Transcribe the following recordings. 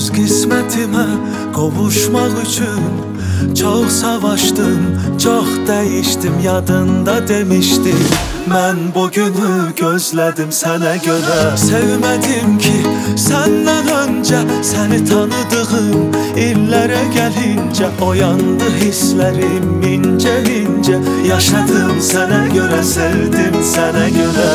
öz qismətimə qovuşmaq üçün çox savaşdım, çox dəyişdim. Yadında demişdim, mən bu günü gözlədim sənə görə. Sevmədim ki, səndən öncə səni tanıdığım illərə gəlincə oyandı hisslərim incə-incə. Yaşadım sənə görə, sevdim sənə görə.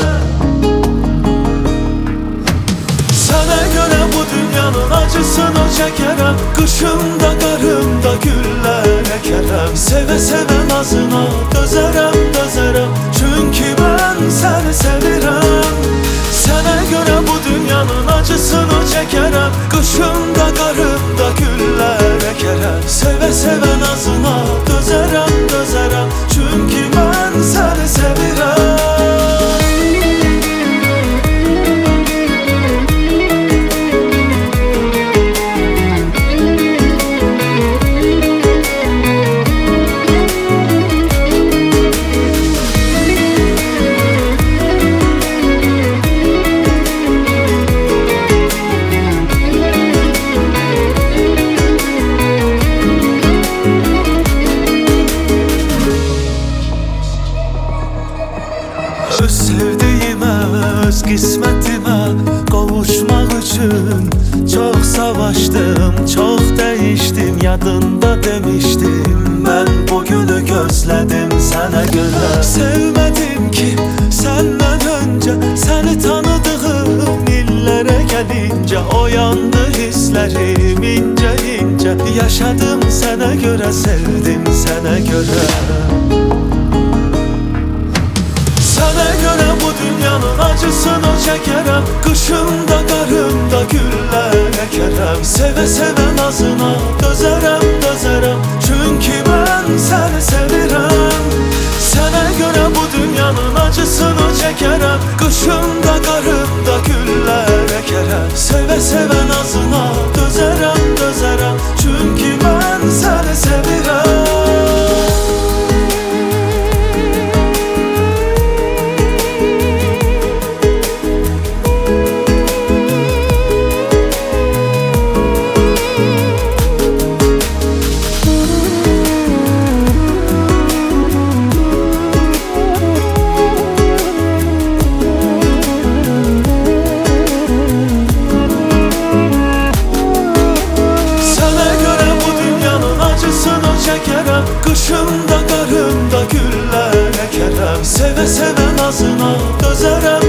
Sənə görə bu dünyanın acısını çəkərəm, qışımda, qarımda güllər əkərəm. Sevə-sevə nazına dözərəm, dözərəm, çünki mən səni sevirəm. Sənə görə bu dünyanın acısını çəkərəm, qışımda, qarımda güllər əkərəm. Sevə-sevə nazına dözərəm, dözərəm, çünki mən səni sevirəm. Öz sevdiyimə, öz qismətimə qovuşmaq üçün çox savaşdım, çox dəyişdim. Yadında demişdim, mən bu günü gözlədim sənə görə. Sevmədim ki, səndən öncə səni tanıdığım illərə gəlincə oyandı hisslərim incə-incə. Yaşadım sənə görə, sevdim sənə görə. Sənə görə bu dünyanın acısını çəkərəm, qışımda, qarımda güllər əkərəm. Sevə-sevə nazına dözərəm, dözərəm, çünki mən səni sevirəm. Sənə görə bu dünyanın acısını çəkərəm, qışımda, qarımda güllər əkərəm. Sevə-sevə nazına dözərəm, dözərəm, çünki mən səni sevirəm. Qışımda, qarımda güllər əkərəm. Sevə-sevə nazına dözərəm,